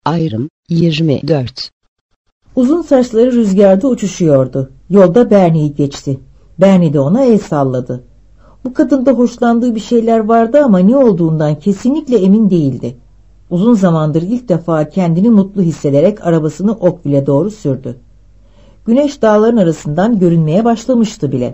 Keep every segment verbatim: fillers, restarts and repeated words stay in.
Ayrım yirmi dört. Uzun saçları rüzgarda uçuşuyordu. Yolda Bernie'yi geçti. Bernie de ona el salladı. Bu kadında hoşlandığı bir şeyler vardı ama ne olduğundan kesinlikle emin değildi. Uzun zamandır ilk defa kendini mutlu hissederek arabasını Oakville'e doğru sürdü. Güneş dağların arasından görünmeye başlamıştı bile.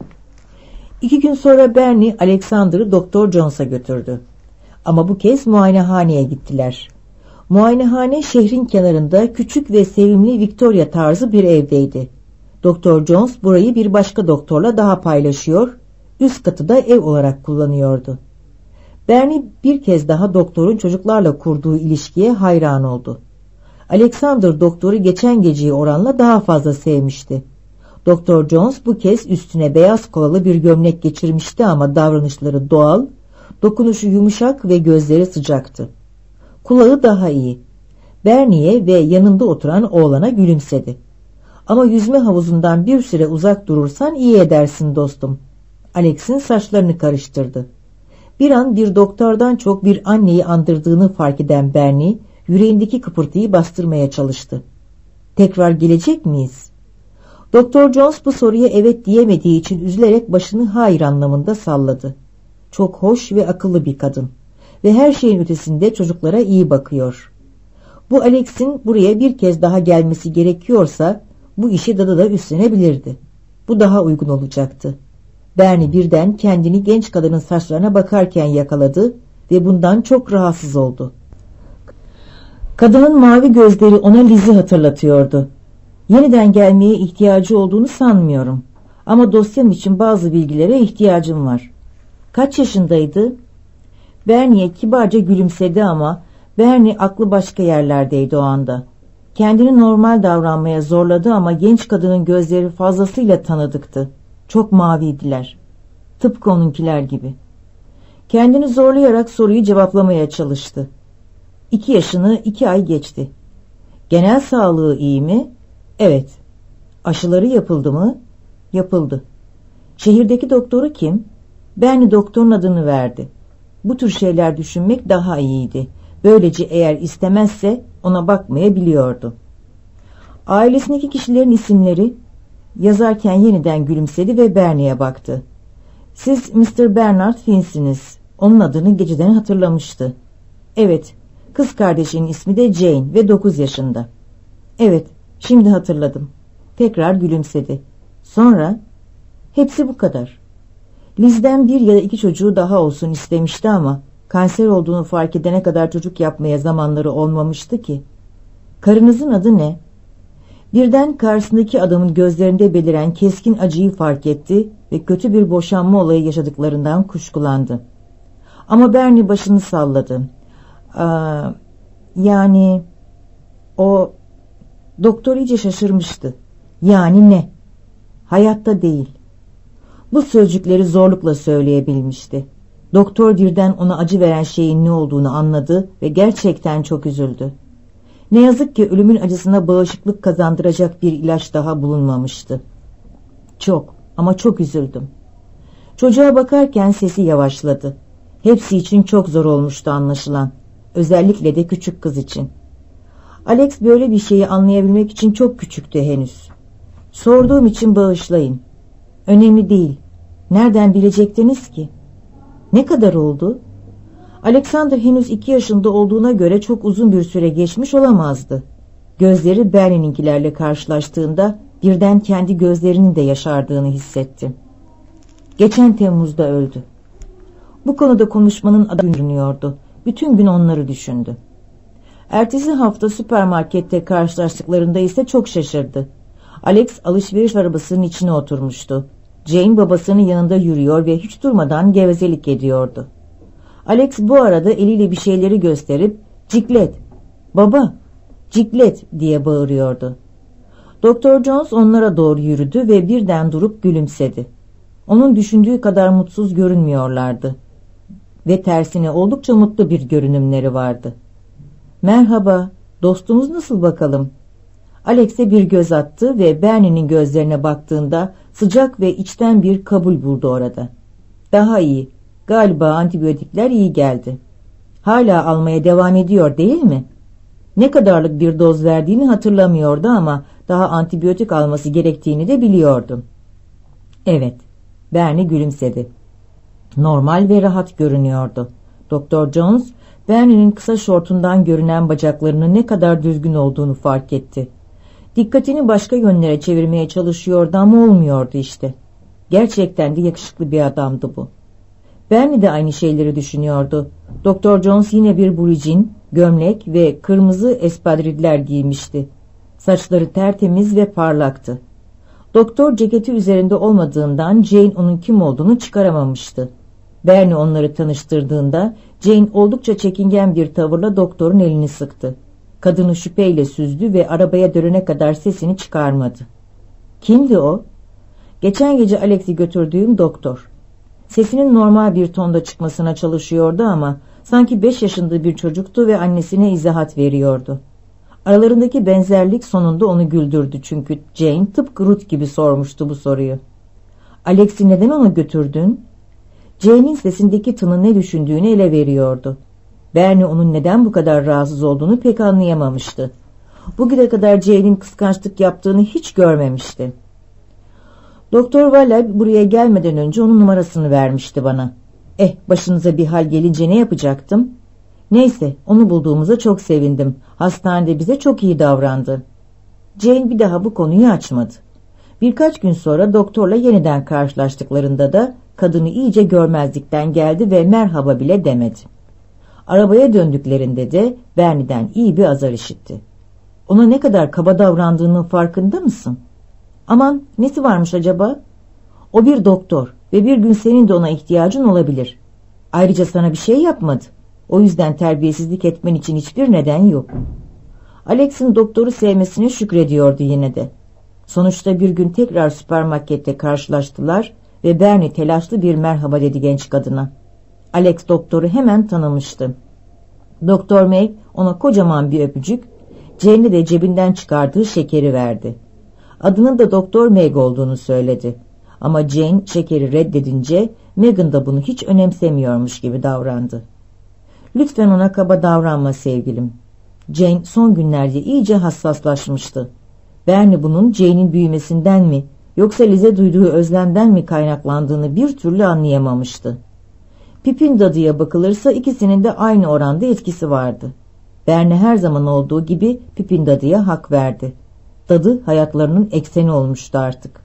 İki gün sonra Bernie, Alexander'ı Doktor Jones'a götürdü. Ama bu kez muayenehaneye gittiler. Muayenehane şehrin kenarında küçük ve sevimli Victoria tarzı bir evdeydi. Doktor Jones burayı bir başka doktorla daha paylaşıyor, üst katı da ev olarak kullanıyordu. Bernie bir kez daha doktorun çocuklarla kurduğu ilişkiye hayran oldu. Alexander doktoru geçen geceyi oranla daha fazla sevmişti. Doktor Jones bu kez üstüne beyaz kolalı bir gömlek geçirmişti ama davranışları doğal, dokunuşu yumuşak ve gözleri sıcaktı. Kulağı daha iyi. Bernie'ye ve yanında oturan oğlana gülümsedi. "Ama yüzme havuzundan bir süre uzak durursan iyi edersin dostum." Alex'in saçlarını karıştırdı. Bir an bir doktordan çok bir anneyi andırdığını fark eden Bernie, yüreğindeki kıpırtıyı bastırmaya çalıştı. "Tekrar gelecek miyiz?" Doktor Jones bu soruya evet diyemediği için üzülerek başını hayır anlamında salladı. Çok hoş ve akıllı bir kadın. Ve her şeyin ötesinde çocuklara iyi bakıyor. Bu Alex'in buraya bir kez daha gelmesi gerekiyorsa bu işi Dada da üstlenebilirdi. Bu daha uygun olacaktı. Bernie birden kendini genç kadının saçlarına bakarken yakaladı ve bundan çok rahatsız oldu. Kadının mavi gözleri ona Liz'i hatırlatıyordu. Yeniden gelmeye ihtiyacı olduğunu sanmıyorum. Ama dosyam için bazı bilgilere ihtiyacım var. Kaç yaşındaydı? Bernie kibarca gülümsedi ama Bernie aklı başka yerlerdeydi o anda. Kendini normal davranmaya zorladı ama genç kadının gözleri fazlasıyla tanıdıktı. Çok maviydiler. Tıpkı onunkiler gibi. Kendini zorlayarak soruyu cevaplamaya çalıştı. İki yaşını iki ay geçti. Genel sağlığı iyi mi? Evet. Aşıları yapıldı mı? Yapıldı. Şehirdeki doktoru kim? Bernie doktorun adını verdi. Bu tür şeyler düşünmek daha iyiydi. Böylece eğer istemezse ona bakmayabiliyordu. Ailesindeki kişilerin isimleri, yazarken yeniden gülümsedi ve Bernie'ye baktı. "Siz mister Bernard Finn'siniz." Onun adını geceden hatırlamıştı. "Evet, kız kardeşinin ismi de Jane ve dokuz yaşında." "Evet, şimdi hatırladım." Tekrar gülümsedi. Sonra, "Hepsi bu kadar." Liz'den bir ya da iki çocuğu daha olsun istemişti ama kanser olduğunu fark edene kadar çocuk yapmaya zamanları olmamıştı ki. "Karınızın adı ne?" Birden karşısındaki adamın gözlerinde beliren keskin acıyı fark etti ve kötü bir boşanma olayı yaşadıklarından kuşkulandı. Ama Bernie başını salladı. Aa, yani o doktor iyice şaşırmıştı. Yani ne? Hayatta değil. Bu sözcükleri zorlukla söyleyebilmişti. Doktor birden ona acı veren şeyin ne olduğunu anladı ve gerçekten çok üzüldü. Ne yazık ki ölümün acısına bağışıklık kazandıracak bir ilaç daha bulunmamıştı. Çok ama çok üzüldüm. Çocuğa bakarken sesi yavaşladı. Hepsi için çok zor olmuştu anlaşılan. Özellikle de küçük kız için. Alex böyle bir şeyi anlayabilmek için çok küçüktü henüz. "Sorduğum için bağışlayın." "Önemli değil. Nereden bilecektiniz ki?" "Ne kadar oldu?" Alexander henüz iki yaşında olduğuna göre çok uzun bir süre geçmiş olamazdı. Gözleri Bernie'ninkilerle karşılaştığında birden kendi gözlerinin de yaşardığını hissetti. "Geçen Temmuz'da öldü." Bu konuda konuşmanın adı görünüyordu. Bütün gün onları düşündü. Ertesi hafta süpermarkette karşılaştıklarında ise çok şaşırdı. Alex alışveriş arabasının içine oturmuştu. Jane babasının yanında yürüyor ve hiç durmadan gevezelik ediyordu. Alex bu arada eliyle bir şeyleri gösterip "Ciklet, baba, ciklet" diye bağırıyordu. Doktor Jones onlara doğru yürüdü ve birden durup gülümsedi. Onun düşündüğü kadar mutsuz görünmüyorlardı. Ve tersine oldukça mutlu bir görünümleri vardı. "Merhaba, dostumuz nasıl bakalım?" Alex'e bir göz attı ve Bernie'nin gözlerine baktığında sıcak ve içten bir kabul buldu orada. "Daha iyi. Galiba antibiyotikler iyi geldi." "Hala almaya devam ediyor değil mi?" Ne kadarlık bir doz verdiğini hatırlamıyordu ama daha antibiyotik alması gerektiğini de biliyordu. Evet, Bernie gülümsedi. Normal ve rahat görünüyordu. Doktor Jones, Bernie'nin kısa şortundan görünen bacaklarının ne kadar düzgün olduğunu fark etti. Dikkatini başka yönlere çevirmeye çalışıyordu ama olmuyordu işte. Gerçekten de yakışıklı bir adamdı bu. Bernie de aynı şeyleri düşünüyordu. Doktor Jones yine bir blue jean, gömlek ve kırmızı espadriller giymişti. Saçları tertemiz ve parlaktı. Doktor ceketi üzerinde olmadığından Jane onun kim olduğunu çıkaramamıştı. Bernie onları tanıştırdığında Jane oldukça çekingen bir tavırla doktorun elini sıktı. Kadını şüpheyle süzdü ve arabaya dönene kadar sesini çıkarmadı. Kimdi o? Geçen gece Alex'i götürdüğüm doktor. Sesinin normal bir tonda çıkmasına çalışıyordu ama sanki beş yaşında bir çocuktu ve annesine izahat veriyordu. Aralarındaki benzerlik sonunda onu güldürdü çünkü Jane tıpkı Ruth gibi sormuştu bu soruyu. Alex'i neden ona götürdün? Jane'in sesindeki tını ne düşündüğünü ele veriyordu. Bernie onun neden bu kadar rahatsız olduğunu pek anlayamamıştı. Bugüne kadar Jane'in kıskançlık yaptığını hiç görmemişti. Doktor Valley buraya gelmeden önce onun numarasını vermişti bana. Eh, başınıza bir hal gelince ne yapacaktım? Neyse, onu bulduğumuza çok sevindim. Hastanede bize çok iyi davrandı. Jane bir daha bu konuyu açmadı. Birkaç gün sonra doktorla yeniden karşılaştıklarında da kadını iyice görmezlikten geldi ve merhaba bile demedi. Arabaya döndüklerinde de Bernie'den iyi bir azar işitti. Ona ne kadar kaba davrandığının farkında mısın? Aman, nesi varmış acaba? O bir doktor ve bir gün senin de ona ihtiyacın olabilir. Ayrıca sana bir şey yapmadı. O yüzden terbiyesizlik etmen için hiçbir neden yok. Alex'in doktoru sevmesine şükrediyordu yine de. Sonuçta bir gün tekrar süpermarkette karşılaştılar ve Bernie telaşlı bir merhaba dedi genç kadına. Alex doktoru hemen tanımıştı. Doktor May ona kocaman bir öpücük, Jane'e de cebinden çıkardığı şekeri verdi. Adının da Doktor Meg olduğunu söyledi. Ama Jane şekeri reddedince Megan da bunu hiç önemsemiyormuş gibi davrandı. Lütfen ona kaba davranma sevgilim. Jane son günlerde iyice hassaslaşmıştı. Bernie bunun Jane'in büyümesinden mi yoksa Liz'e duyduğu özlemden mi kaynaklandığını bir türlü anlayamamıştı. Pip'in dadıya bakılırsa ikisinin de aynı oranda etkisi vardı. Bernie her zaman olduğu gibi Pip'in dadıya hak verdi. Dadı hayatlarının ekseni olmuştu artık.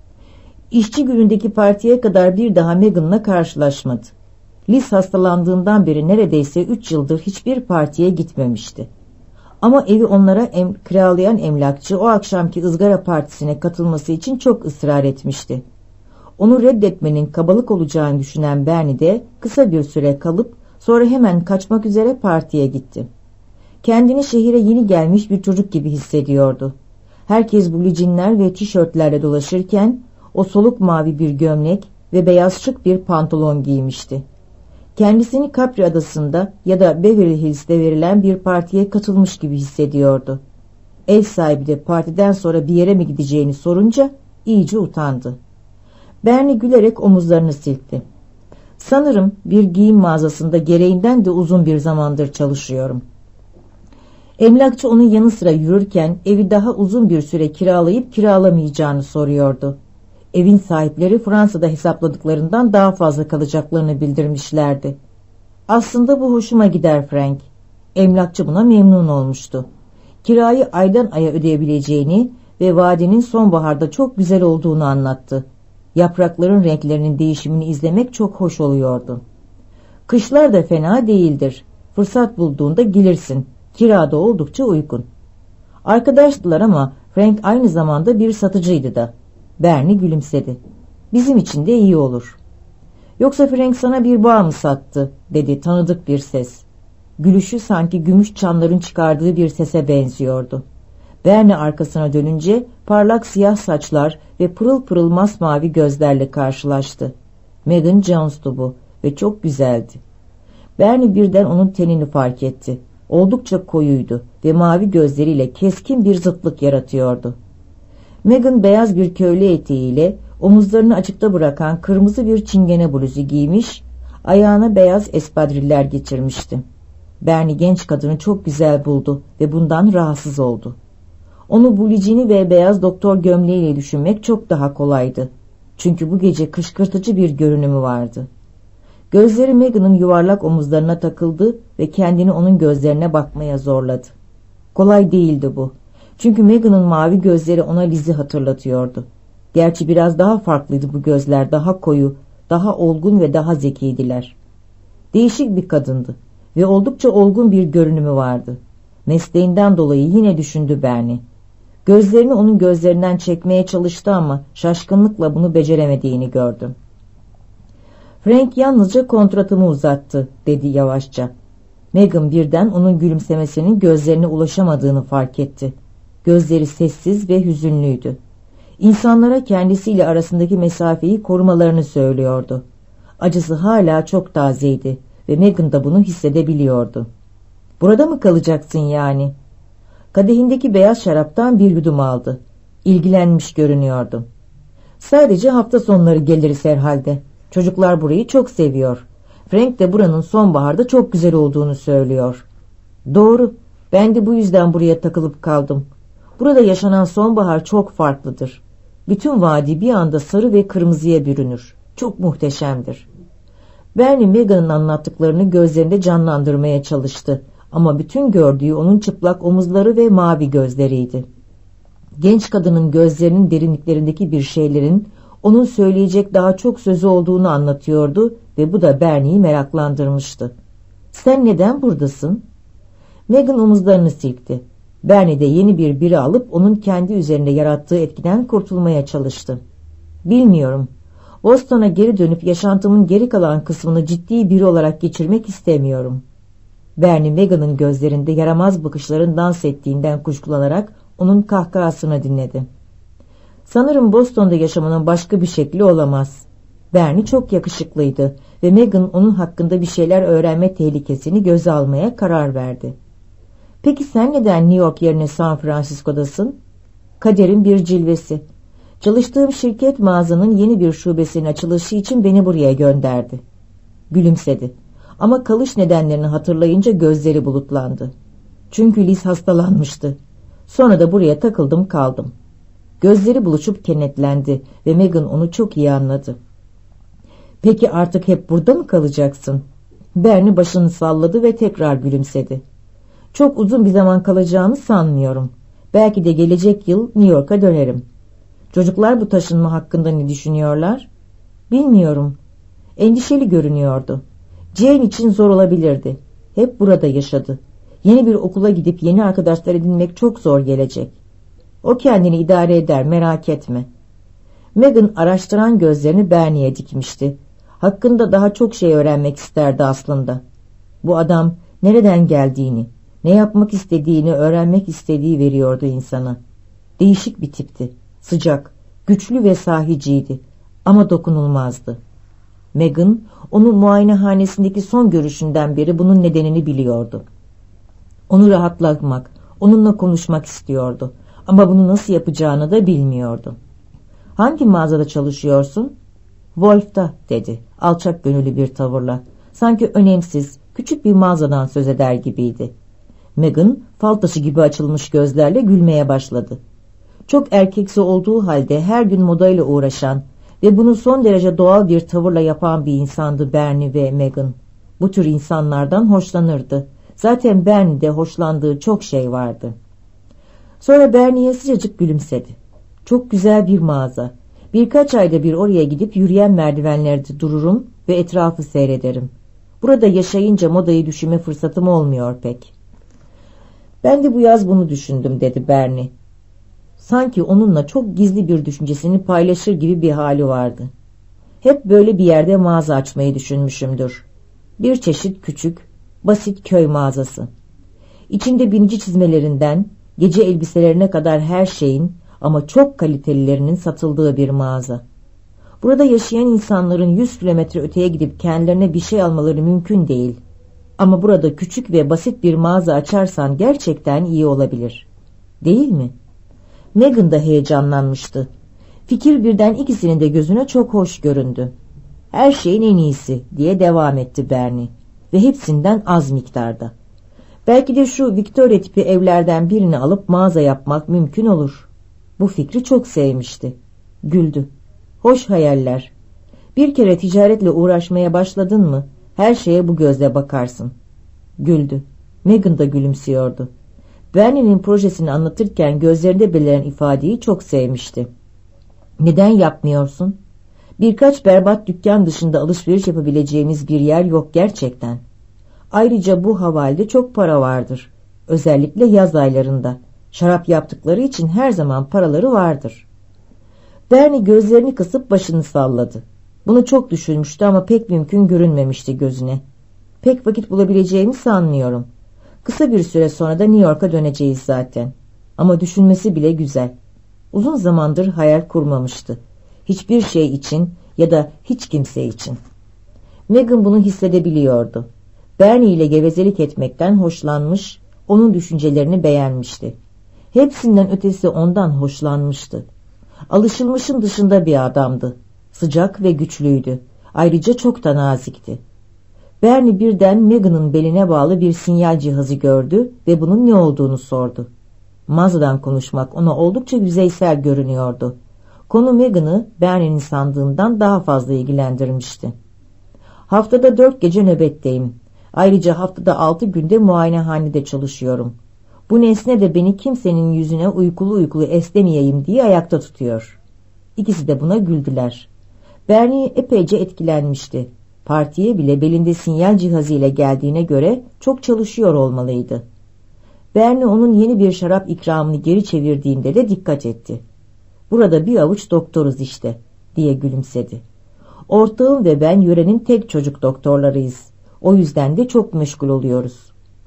İşçi günündeki partiye kadar bir daha Megan'la karşılaşmadı. Liz hastalandığından beri neredeyse üç yıldır hiçbir partiye gitmemişti. Ama evi onlara em kiralayan emlakçı o akşamki ızgara partisine katılması için çok ısrar etmişti. Onu reddetmenin kabalık olacağını düşünen Bernie de kısa bir süre kalıp sonra hemen kaçmak üzere partiye gitti. Kendini şehire yeni gelmiş bir çocuk gibi hissediyordu. Herkes blue jeanler ve tişörtlerle dolaşırken o soluk mavi bir gömlek ve beyaz şık bir pantolon giymişti. Kendisini Capri Adası'nda ya da Beverly Hills'te verilen bir partiye katılmış gibi hissediyordu. Ev sahibi de partiden sonra bir yere mi gideceğini sorunca iyice utandı. Bernie gülerek omuzlarını silkti. Sanırım bir giyim mağazasında gereğinden de uzun bir zamandır çalışıyorum. Emlakçı onun yanı sıra yürürken evi daha uzun bir süre kiralayıp kiralamayacağını soruyordu. Evin sahipleri Fransa'da hesapladıklarından daha fazla kalacaklarını bildirmişlerdi. Aslında bu hoşuma gider Frank. Emlakçı buna memnun olmuştu. Kirayı aydan aya ödeyebileceğini ve vadenin sonbaharda çok güzel olduğunu anlattı. Yaprakların renklerinin değişimini izlemek çok hoş oluyordu. Kışlar da fena değildir. Fırsat bulduğunda gelirsin. Kirada oldukça uygun. Arkadaştılar ama Frank aynı zamanda bir satıcıydı da. Bernie gülümsedi. Bizim için de iyi olur. Yoksa Frank sana bir bağ mı sattı? Dedi tanıdık bir ses. Gülüşü sanki gümüş çanların çıkardığı bir sese benziyordu. Bernie arkasına dönünce parlak siyah saçlar ve pırıl pırıl masmavi gözlerle karşılaştı. Megan Jones'tu bu ve çok güzeldi. Bernie birden onun tenini fark etti. Oldukça koyuydu ve mavi gözleriyle keskin bir zıtlık yaratıyordu. Megan beyaz bir köylü eteğiyle omuzlarını açıkta bırakan kırmızı bir çingene bluzu giymiş, ayağına beyaz espadriller geçirmişti. Bernie genç kadını çok güzel buldu ve bundan rahatsız oldu. Onu bulicini ve beyaz doktor gömleğiyle düşünmek çok daha kolaydı. Çünkü bu gece kışkırtıcı bir görünümü vardı. Gözleri Megan'ın yuvarlak omuzlarına takıldı ve kendini onun gözlerine bakmaya zorladı. Kolay değildi bu. Çünkü Megan'ın mavi gözleri ona Liz'i hatırlatıyordu. Gerçi biraz daha farklıydı bu gözler, daha koyu, daha olgun ve daha zekiydiler. Değişik bir kadındı ve oldukça olgun bir görünümü vardı. Mesleğinden dolayı yine düşündü Bernie. Gözlerini onun gözlerinden çekmeye çalıştı ama şaşkınlıkla bunu beceremediğini gördü. Frank yalnızca kontratımı uzattı, dedi yavaşça. Megan birden onun gülümsemesinin gözlerine ulaşamadığını fark etti. Gözleri sessiz ve hüzünlüydü. İnsanlara kendisiyle arasındaki mesafeyi korumalarını söylüyordu. Acısı hala çok tazeydi ve Megan da bunu hissedebiliyordu. Burada mı kalacaksın yani? Kadehindeki beyaz şaraptan bir yudum aldı. İlgilenmiş görünüyordu. Sadece hafta sonları geliriz herhalde. Çocuklar burayı çok seviyor. Frank de buranın sonbaharda çok güzel olduğunu söylüyor. Doğru. Ben de bu yüzden buraya takılıp kaldım. Burada yaşanan sonbahar çok farklıdır. Bütün vadi bir anda sarı ve kırmızıya bürünür. Çok muhteşemdir. Bernie Megan'ın anlattıklarını gözlerinde canlandırmaya çalıştı. Ama bütün gördüğü onun çıplak omuzları ve mavi gözleriydi. Genç kadının gözlerinin derinliklerindeki bir şeylerin onun söyleyecek daha çok sözü olduğunu anlatıyordu ve bu da Bernie'yi meraklandırmıştı. Sen neden buradasın? Megan omuzlarını silkti. Bernie de yeni bir bira alıp onun kendi üzerinde yarattığı etkiden kurtulmaya çalıştı. Bilmiyorum. Boston'a geri dönüp yaşantımın geri kalan kısmını ciddi biri olarak geçirmek istemiyorum. Bernie Megan'ın gözlerinde yaramaz bakışların dans ettiğinden kuşkulanarak onun kahkahasını dinledi. Sanırım Boston'da yaşamanın başka bir şekli olamaz. Bernie çok yakışıklıydı ve Megan onun hakkında bir şeyler öğrenme tehlikesini göze almaya karar verdi. Peki sen neden New York yerine San Francisco'dasın? Kaderin bir cilvesi. Çalıştığım şirket mağazanın yeni bir şubesinin açılışı için beni buraya gönderdi. Gülümsedi. Ama kalış nedenlerini hatırlayınca gözleri bulutlandı. Çünkü Liz hastalanmıştı. Sonra da buraya takıldım kaldım. Gözleri buluşup kenetlendi ve Megan onu çok iyi anladı. Peki artık hep burada mı kalacaksın? Bernie başını salladı ve tekrar gülümsedi. Çok uzun bir zaman kalacağını sanmıyorum. Belki de gelecek yıl New York'a dönerim. Çocuklar bu taşınma hakkında ne düşünüyorlar? Bilmiyorum. Endişeli görünüyordu. Jane için zor olabilirdi. Hep burada yaşadı. Yeni bir okula gidip yeni arkadaşlar edinmek çok zor gelecek. O kendini idare eder, merak etme. Megan araştıran gözlerini Bernie'ye dikmişti. Hakkında daha çok şey öğrenmek isterdi aslında. Bu adam nereden geldiğini, ne yapmak istediğini öğrenmek istediği veriyordu insana. Değişik bir tipti. Sıcak, güçlü ve sahiciydi ama dokunulmazdı. Megan, onu muayenehanesindeki son görüşünden beri bunun nedenini biliyordu. Onu rahatlatmak, onunla konuşmak istiyordu ama bunu nasıl yapacağını da bilmiyordu. Hangi mağazada çalışıyorsun? Wolf'ta, dedi alçak gönüllü bir tavırla. Sanki önemsiz, küçük bir mağazadan söz eder gibiydi. Megan, fal taşı gibi açılmış gözlerle gülmeye başladı. Çok erkeksi olduğu halde her gün modayla uğraşan ve bunu son derece doğal bir tavırla yapan bir insandı Bernie ve Megan. Bu tür insanlardan hoşlanırdı. Zaten Bernie'de hoşlandığı çok şey vardı. Sonra Bernie'ye sıcacık gülümsedi. Çok güzel bir mağaza. Birkaç ayda bir oraya gidip yürüyen merdivenlerde dururum ve etrafı seyrederim. Burada yaşayınca modayı düşünme fırsatım olmuyor pek. Ben de bu yaz bunu düşündüm, dedi Bernie. Sanki onunla çok gizli bir düşüncesini paylaşır gibi bir hali vardı. Hep böyle bir yerde mağaza açmayı düşünmüşümdür. Bir çeşit küçük, basit köy mağazası. İçinde binici çizmelerinden gece elbiselerine kadar her şeyin ama çok kalitelilerinin satıldığı bir mağaza. Burada yaşayan insanların yüz kilometre öteye gidip kendilerine bir şey almaları mümkün değil. Ama burada küçük ve basit bir mağaza açarsan gerçekten iyi olabilir. Değil mi? Megan da heyecanlanmıştı. Fikir birden ikisinin de gözüne çok hoş göründü. Her şeyin en iyisi, diye devam etti Bernie. Ve hepsinden az miktarda. Belki de şu Victoria tipi evlerden birini alıp mağaza yapmak mümkün olur. Bu fikri çok sevmişti. Güldü. Hoş hayaller. Bir kere ticaretle uğraşmaya başladın mı, her şeye bu gözle bakarsın. Güldü. Megan da gülümsüyordu. Bernie'nin projesini anlatırken gözlerinde beliren ifadeyi çok sevmişti. Neden yapmıyorsun? Birkaç berbat dükkan dışında alışveriş yapabileceğimiz bir yer yok gerçekten. Ayrıca bu havalde çok para vardır. Özellikle yaz aylarında. Şarap yaptıkları için her zaman paraları vardır. Bernie gözlerini kısıp başını salladı. Bunu çok düşünmüştü ama pek mümkün görünmemişti gözüne. Pek vakit bulabileceğimi sanmıyorum. Kısa bir süre sonra da New York'a döneceğiz zaten. Ama düşünmesi bile güzel. Uzun zamandır hayal kurmamıştı. Hiçbir şey için ya da hiç kimse için. Megan bunu hissedebiliyordu. Bernie ile gevezelik etmekten hoşlanmış, onun düşüncelerini beğenmişti. Hepsinden ötesi ondan hoşlanmıştı. Alışılmışın dışında bir adamdı. Sıcak ve güçlüydü. Ayrıca çok da nazikti. Bernie birden Megan'ın beline bağlı bir sinyal cihazı gördü ve bunun ne olduğunu sordu. Mağazadan konuşmak ona oldukça yüzeysel görünüyordu. Konu Megan'ı Bernie'nin sandığından daha fazla ilgilendirmişti. Haftada dört gece nöbetteyim. Ayrıca haftada altı günde muayenehanede çalışıyorum. Bu nesne de beni kimsenin yüzüne uykulu uykulu esnemeyeyim diye ayakta tutuyor. İkisi de buna güldüler. Bernie epeyce etkilenmişti. Partiye bile belinde sinyal cihazı ile geldiğine göre çok çalışıyor olmalıydı. Bernie onun yeni bir şarap ikramını geri çevirdiğinde de dikkat etti. Burada bir avuç doktoruz işte diye gülümsedi. Ortağım ve ben yörenin tek çocuk doktorlarıyız. O yüzden de çok meşgul oluyoruz.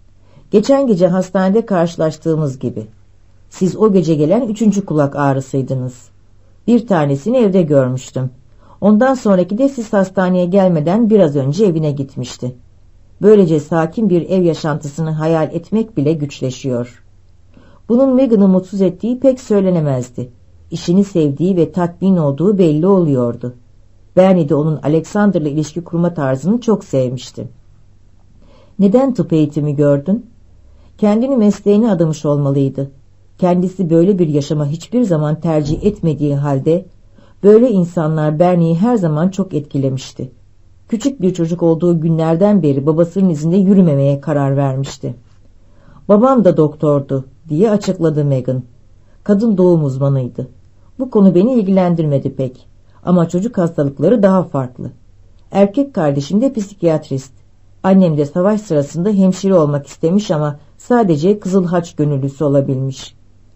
Geçen gece hastanede karşılaştığımız gibi. Siz o gece gelen üçüncü kulak ağrısıydınız. Bir tanesini evde görmüştüm. Ondan sonraki de siz hastaneye gelmeden biraz önce evine gitmişti. Böylece sakin bir ev yaşantısını hayal etmek bile güçleşiyor. Bunun Megan'ı mutsuz ettiği pek söylenemezdi. İşini sevdiği ve tatmin olduğu belli oluyordu. Bernie de onun Alexander'la ilişki kurma tarzını çok sevmişti. Neden tıp eğitimi gördün? Kendini mesleğine adamış olmalıydı. Kendisi böyle bir yaşama hiçbir zaman tercih etmediği halde böyle insanlar Bernie'yi her zaman çok etkilemişti. Küçük bir çocuk olduğu günlerden beri babasının izinde yürümemeye karar vermişti. Babam da doktordu diye açıkladı Megan. Kadın doğum uzmanıydı. Bu konu beni ilgilendirmedi pek. Ama çocuk hastalıkları daha farklı. Erkek kardeşim de psikiyatrist. Annem de savaş sırasında hemşire olmak istemiş ama sadece Kızıl Haç gönüllüsü olabilmiş.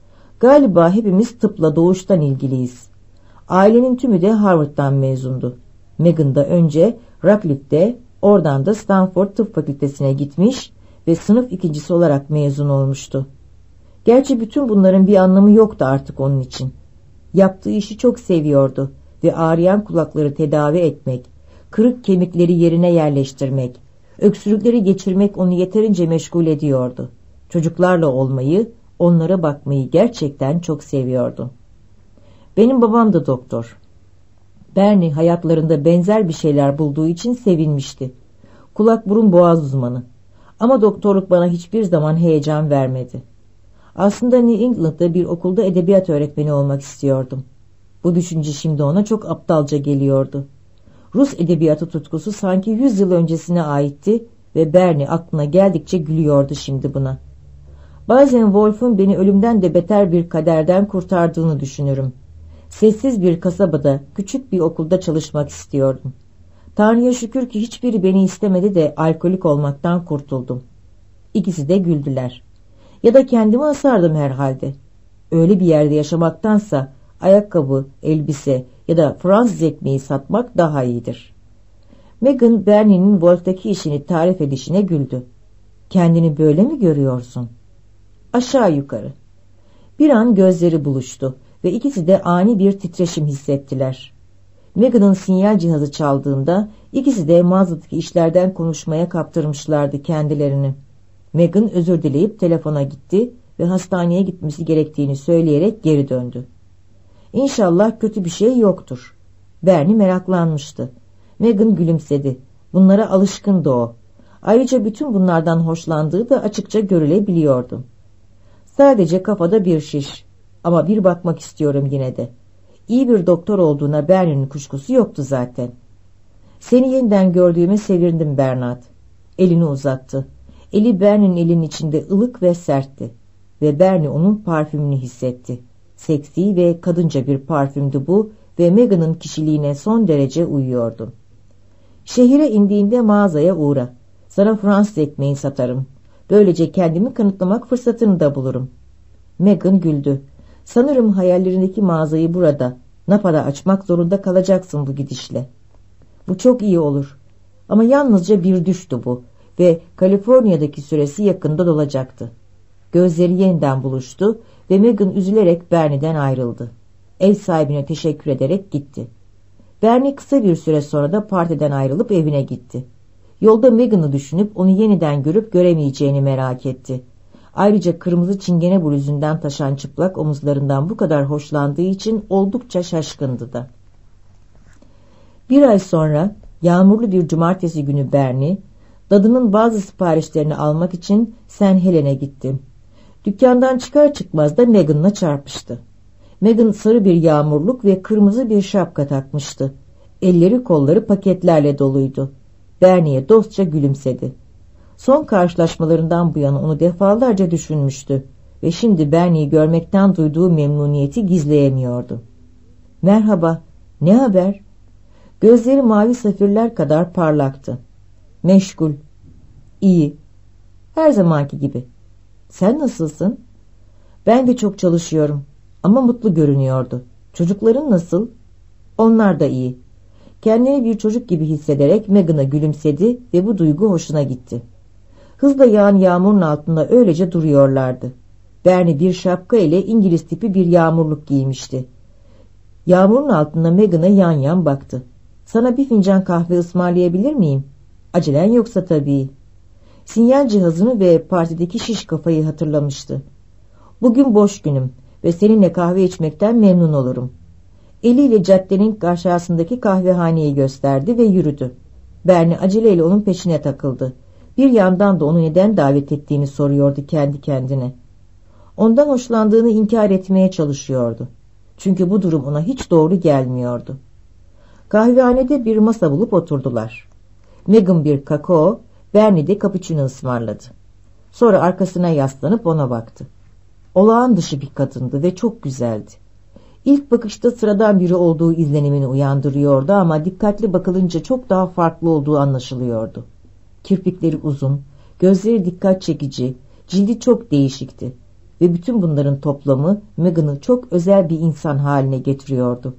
Galiba hepimiz tıpla doğuştan ilgiliyiz. Ailenin tümü de Harvard'dan mezundu. Megan da önce Radcliffe'de, oradan da Stanford Tıp Fakültesine gitmiş ve sınıf ikincisi olarak mezun olmuştu. Gerçi bütün bunların bir anlamı yoktu artık onun için. Yaptığı işi çok seviyordu ve ağrıyan kulakları tedavi etmek, kırık kemikleri yerine yerleştirmek, öksürükleri geçirmek onu yeterince meşgul ediyordu. Çocuklarla olmayı, onlara bakmayı gerçekten çok seviyordu. Benim babam da doktor. Bernie hayatlarında benzer bir şeyler bulduğu için sevinmişti. Kulak burun boğaz uzmanı. Ama doktorluk bana hiçbir zaman heyecan vermedi. Aslında New England'da bir okulda edebiyat öğretmeni olmak istiyordum. Bu düşünce şimdi ona çok aptalca geliyordu. Rus edebiyatı tutkusu sanki yüz yıl öncesine aitti ve Bernie aklına geldikçe gülüyordu şimdi buna. Bazen Wolf'un beni ölümden de beter bir kaderden kurtardığını düşünürüm. Sessiz bir kasabada, küçük bir okulda çalışmak istiyordum. Tanrı'ya şükür ki hiçbiri beni istemedi de alkolik olmaktan kurtuldum. İkisi de güldüler. Ya da kendimi asardım herhalde. Öyle bir yerde yaşamaktansa ayakkabı, elbise ya da Fransız ekmeği satmak daha iyidir. Megan, Bernie'nin Wolf'taki işini tarif edişine güldü. Kendini böyle mi görüyorsun? Aşağı yukarı. Bir an gözleri buluştu ve ikisi de ani bir titreşim hissettiler. Megan'ın sinyal cihazı çaldığında ikisi de mağazadaki işlerden konuşmaya kaptırmışlardı kendilerini. Megan özür dileyip telefona gitti ve hastaneye gitmesi gerektiğini söyleyerek geri döndü. İnşallah kötü bir şey yoktur. Bernie meraklanmıştı. Megan gülümsedi. Bunlara alışkındı o. Ayrıca bütün bunlardan hoşlandığı da açıkça görülebiliyordu. Sadece kafada bir şiş. Ama bir bakmak istiyorum yine de. İyi bir doktor olduğuna Bernie'nin kuşkusu yoktu zaten. Seni yeniden gördüğüme sevindim Bernard. Elini uzattı. Eli Bernie'nin elinin içinde ılık ve sertti. Ve Bernie onun parfümünü hissetti. Seksi ve kadınca bir parfümdü bu ve Megan'ın kişiliğine son derece uyuyordu. Şehire indiğinde mağazaya uğra. Sana Fransız ekmeği satarım. Böylece kendimi kanıtlamak fırsatını da bulurum. Megan güldü. Sanırım hayallerindeki mağazayı burada, Napa'da açmak zorunda kalacaksın bu gidişle. Bu çok iyi olur. Ama yalnızca bir düştü bu ve Kaliforniya'daki süresi yakında dolacaktı. Gözleri yeniden buluştu ve Megan üzülerek Bernie'den ayrıldı. Ev sahibine teşekkür ederek gitti. Bernie kısa bir süre sonra da partiden ayrılıp evine gitti. Yolda Megan'ı düşünüp onu yeniden görüp göremeyeceğini merak etti. Ayrıca kırmızı çingene bluzundan taşan çıplak omuzlarından bu kadar hoşlandığı için oldukça şaşkındı da. Bir ay sonra yağmurlu bir cumartesi günü Bernie, dadının bazı siparişlerini almak için Saint Helen'e gitti. Dükkandan çıkar çıkmaz da Megan'la çarpıştı. Megan sarı bir yağmurluk ve kırmızı bir şapka takmıştı. Elleri kolları paketlerle doluydu. Bernie'ye dostça gülümsedi. Son karşılaşmalarından bu yana onu defalarca düşünmüştü ve şimdi Bernie'yi görmekten duyduğu memnuniyeti gizleyemiyordu. "Merhaba, ne haber?" Gözleri mavi safirler kadar parlaktı. "Meşgul." "İyi. Her zamanki gibi. Sen nasılsın?" "Ben de çok çalışıyorum ama mutlu görünüyordu." "Çocukların nasıl?" "Onlar da iyi." Kendini bir çocuk gibi hissederek Megan'a gülümsedi ve bu duygu hoşuna gitti. Hızla yağan yağmurun altında öylece duruyorlardı. Bernie bir şapka ile İngiliz tipi bir yağmurluk giymişti. Yağmurun altında Megan'a yan yan baktı. "Sana bir fincan kahve ısmarlayabilir miyim?" "Acelen yoksa tabii." Sinyal cihazını ve partideki şiş kafayı hatırlamıştı. "Bugün boş günüm ve seninle kahve içmekten memnun olurum." Eliyle caddenin aşağısındaki kahvehaneyi gösterdi ve yürüdü. Bernie aceleyle onun peşine takıldı. Bir yandan da onu neden davet ettiğini soruyordu kendi kendine. Ondan hoşlandığını inkar etmeye çalışıyordu. Çünkü bu durum ona hiç doğru gelmiyordu. Kahvehanede bir masa bulup oturdular. Megan bir kakao, Bernie de cappuccino ısmarladı. Sonra arkasına yaslanıp ona baktı. Olağan dışı bir kadındı ve çok güzeldi. İlk bakışta sıradan biri olduğu izlenimini uyandırıyordu ama dikkatli bakılınca çok daha farklı olduğu anlaşılıyordu. Kirpikleri uzun, gözleri dikkat çekici, cildi çok değişikti ve bütün bunların toplamı Megan'ı çok özel bir insan haline getiriyordu.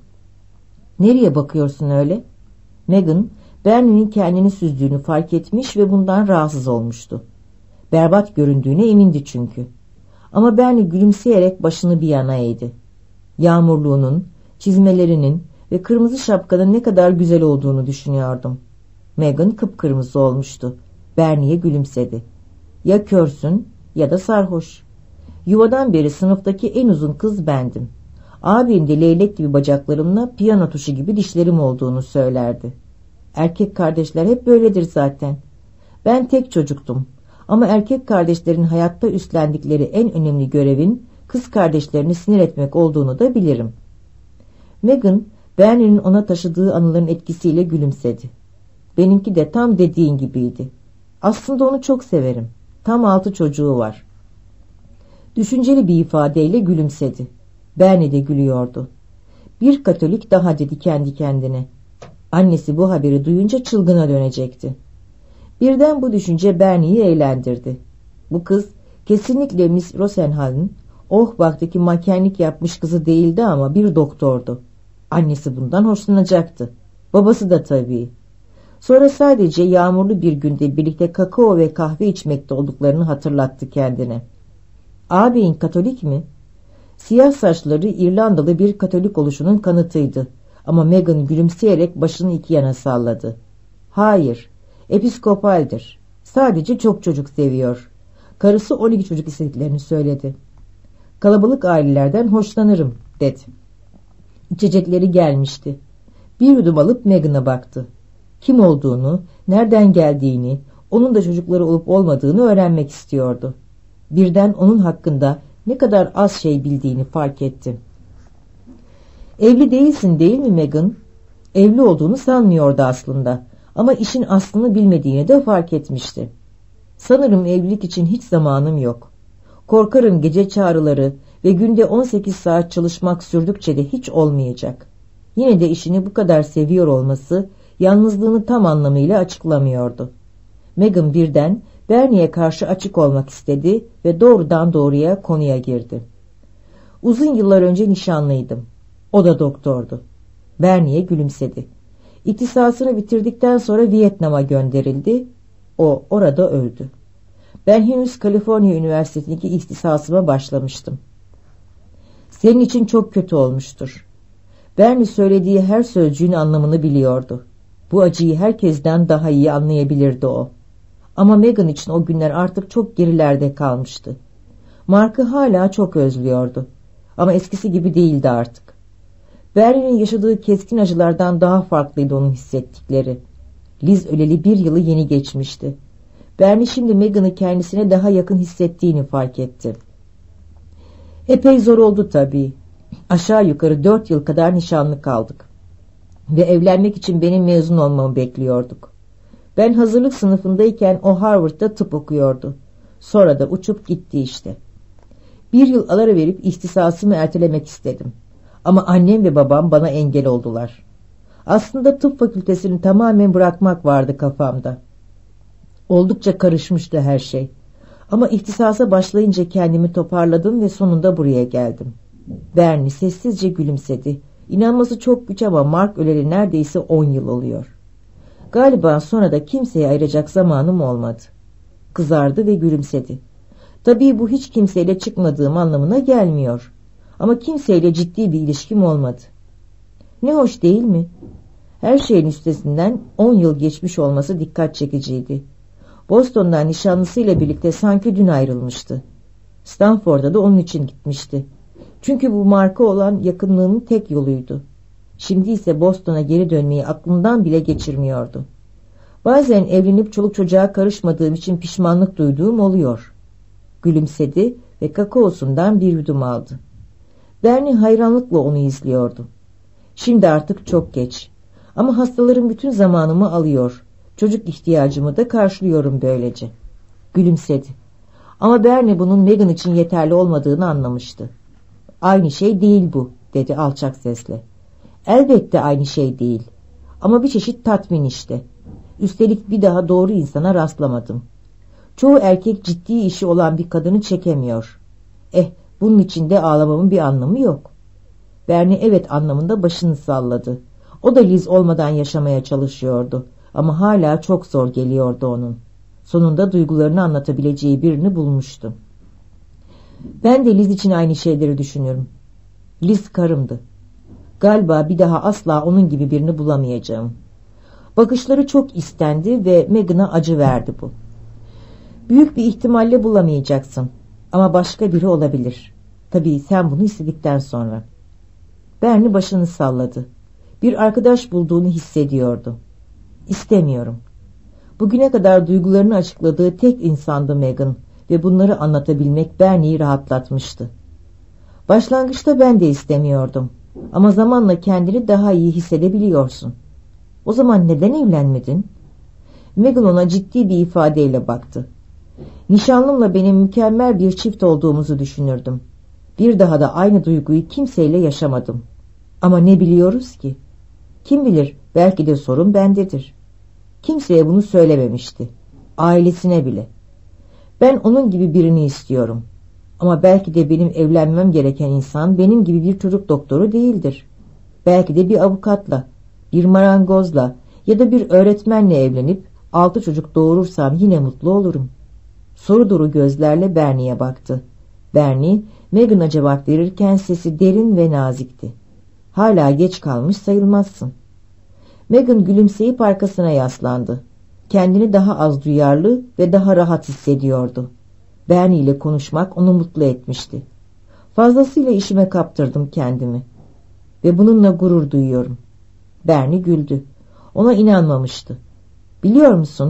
"Nereye bakıyorsun öyle?" Megan, Bernie'nin kendini süzdüğünü fark etmiş ve bundan rahatsız olmuştu. Berbat göründüğüne emindi çünkü. Ama Bernie gülümseyerek başını bir yana eğdi. Yağmurluğunun, çizmelerinin ve kırmızı şapkanın ne kadar güzel olduğunu düşünüyordum. Megan kıpkırmızı olmuştu. Bernie'ye gülümsedi. "Ya körsün ya da sarhoş. Yuvadan beri sınıftaki en uzun kız bendim. Abim de leylek gibi bacaklarımla piyano tuşu gibi dişlerim olduğunu söylerdi. Erkek kardeşler hep böyledir zaten. Ben tek çocuktum ama erkek kardeşlerin hayatta üstlendikleri en önemli görevin kız kardeşlerini sinir etmek olduğunu da bilirim." Megan, Bernie'nin ona taşıdığı anıların etkisiyle gülümsedi. "Benimki de tam dediğin gibiydi. Aslında onu çok severim. Tam altı çocuğu var." Düşünceli bir ifadeyle gülümsedi. Bernie de gülüyordu. "Bir Katolik daha," dedi kendi kendine. Annesi bu haberi duyunca çılgına dönecekti. Birden bu düşünce Bernie'yi eğlendirdi. Bu kız kesinlikle Miss Rosenhal'ın oh baktaki makenlik yapmış kızı değildi ama bir doktordu. Annesi bundan hoşlanacaktı. Babası da tabii. Sonra sadece yağmurlu bir günde birlikte kakao ve kahve içmekte olduklarını hatırlattı kendine. "Ağabeyin Katolik mi?" Siyah saçları İrlandalı bir Katolik oluşunun kanıtıydı. Ama Megan gülümseyerek başını iki yana salladı. "Hayır, episkopaldir. Sadece çok çocuk seviyor. Karısı on iki çocuk istediklerini söyledi." "Kalabalık ailelerden hoşlanırım," dedi. İçecekleri gelmişti. Bir yudum alıp Megan'a baktı. Kim olduğunu, nereden geldiğini, onun da çocukları olup olmadığını öğrenmek istiyordu. Birden onun hakkında ne kadar az şey bildiğini fark etti. Evli değilsin değil mi Megan? Evli olduğunu sanmıyordu aslında ama işin aslını bilmediğini de fark etmişti. Sanırım evlilik için hiç zamanım yok. Korkarım gece çağrıları ve günde on sekiz saat çalışmak sürdükçe de hiç olmayacak. Yine de işini bu kadar seviyor olması yalnızlığını tam anlamıyla açıklamıyordu. Megan birden Bernie'ye karşı açık olmak istedi ve doğrudan doğruya konuya girdi. Uzun yıllar önce nişanlıydım. O da doktordu. Bernie gülümsedi. İhtisasını bitirdikten sonra Vietnam'a gönderildi. O orada öldü. Ben henüz Kaliforniya Üniversitesi'ndeki ihtisasıma başlamıştım. Senin için çok kötü olmuştur. Bernie söylediği her sözcüğün anlamını biliyordu. Bu acıyı herkesten daha iyi anlayabilirdi o. Ama Megan için o günler artık çok gerilerde kalmıştı. Mark'ı hala çok özlüyordu. Ama eskisi gibi değildi artık. Bernie'nin yaşadığı keskin acılardan daha farklıydı onun hissettikleri. Liz öleli bir yılı yeni geçmişti. Bernie şimdi Megan'ı kendisine daha yakın hissettiğini fark etti. Epey zor oldu tabii. Aşağı yukarı dört yıl kadar nişanlı kaldık. Ve evlenmek için benim mezun olmamı bekliyorduk. Ben hazırlık sınıfındayken o Harvard'da tıp okuyordu. Sonra da uçup gitti işte. Bir yıl ara verip ihtisasımı ertelemek istedim. Ama annem ve babam bana engel oldular. Aslında tıp fakültesini tamamen bırakmak vardı kafamda. Oldukça karışmıştı her şey. Ama ihtisasa başlayınca kendimi toparladım ve sonunda buraya geldim. Bernie sessizce gülümsedi. İnanması çok güç ama Mark öleli neredeyse on yıl oluyor. Galiba sonra da kimseye ayıracak zamanım olmadı. Kızardı ve gülümsedi. Tabii bu hiç kimseyle çıkmadığım anlamına gelmiyor. Ama kimseyle ciddi bir ilişkim olmadı. Ne hoş değil mi? Her şeyin üstesinden on yıl geçmiş olması dikkat çekiciydi. Boston'dan nişanlısıyla birlikte sanki dün ayrılmıştı. Stanford'a da onun için gitmişti. Çünkü bu Mark'a olan yakınlığının tek yoluydu. Şimdi ise Boston'a geri dönmeyi aklından bile geçirmiyordu. Bazen evlenip çoluk çocuğa karışmadığım için pişmanlık duyduğum oluyor. Gülümsedi ve kakaosundan bir yudum aldı. Bernie hayranlıkla onu izliyordu. Şimdi artık çok geç. Ama hastalarım bütün zamanımı alıyor. Çocuk ihtiyacımı da karşılıyorum böylece. Gülümsedi. Ama Bernie bunun Megan için yeterli olmadığını anlamıştı. Aynı şey değil bu, dedi alçak sesle. Elbette aynı şey değil. Ama bir çeşit tatmin işte. Üstelik bir daha doğru insana rastlamadım. Çoğu erkek ciddi işi olan bir kadını çekemiyor. Eh, bunun için de ağlamamın bir anlamı yok. Bernie evet anlamında başını salladı. O da Liz olmadan yaşamaya çalışıyordu. Ama hala çok zor geliyordu onun. Sonunda duygularını anlatabileceği birini bulmuştu. Ben de Liz için aynı şeyleri düşünüyorum. Liz karımdı. Galiba bir daha asla onun gibi birini bulamayacağım. Bakışları çok istendi ve Megan'a acı verdi bu. Büyük bir ihtimalle bulamayacaksın. Ama başka biri olabilir. Tabii sen bunu istedikten sonra. Bernie başını salladı. Bir arkadaş bulduğunu hissediyordu. İstemiyorum. Bugüne kadar duygularını açıkladığı tek insandı Megan ve bunları anlatabilmek Bernie'yi rahatlatmıştı. Başlangıçta ben de istemiyordum. Ama zamanla kendini daha iyi hissedebiliyorsun. O zaman neden evlenmedin? Megan ona ciddi bir ifadeyle baktı. Nişanlımla benim mükemmel bir çift olduğumuzu düşünürdüm. Bir daha da aynı duyguyu kimseyle yaşamadım. Ama ne biliyoruz ki? Kim bilir, belki de sorun bendedir. Kimseye bunu söylememişti. Ailesine bile. Ben onun gibi birini istiyorum. Ama belki de benim evlenmem gereken insan benim gibi bir çocuk doktoru değildir. Belki de bir avukatla, bir marangozla ya da bir öğretmenle evlenip altı çocuk doğurursam yine mutlu olurum. Soru dolu gözlerle Bernie'ye baktı. Bernie, Megan'a cevap verirken sesi derin ve nazikti. Hala geç kalmış sayılmazsın. Megan gülümseyip arkasına yaslandı. Kendini daha az duyarlı ve daha rahat hissediyordu. Bernie ile konuşmak onu mutlu etmişti. Fazlasıyla işime kaptırdım kendimi. Ve bununla gurur duyuyorum. Bernie güldü. Ona inanmamıştı. Biliyor musun,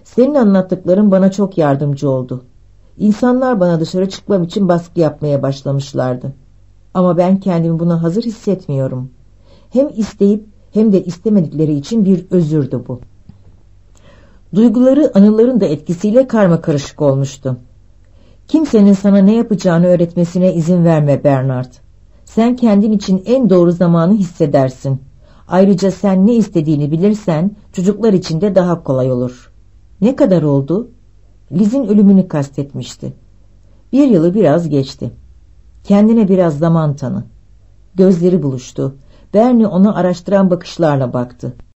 Senin anlattıkların bana çok yardımcı oldu. İnsanlar bana dışarı çıkmam için baskı yapmaya başlamışlardı. Ama ben kendimi buna hazır hissetmiyorum. Hem isteyip hem de istemedikleri için bir özürdü bu. Duyguları anıların da etkisiyle karmakarışık olmuştu. Kimsenin sana ne yapacağını öğretmesine izin verme Bernard. Sen kendin için en doğru zamanı hissedersin. Ayrıca sen ne istediğini bilirsen çocuklar için de daha kolay olur. Ne kadar oldu? Liz'in ölümünü kastetmişti. Bir yılı biraz geçti. Kendine biraz zaman tanı. Gözleri buluştu. Bernie ona araştıran bakışlarla baktı.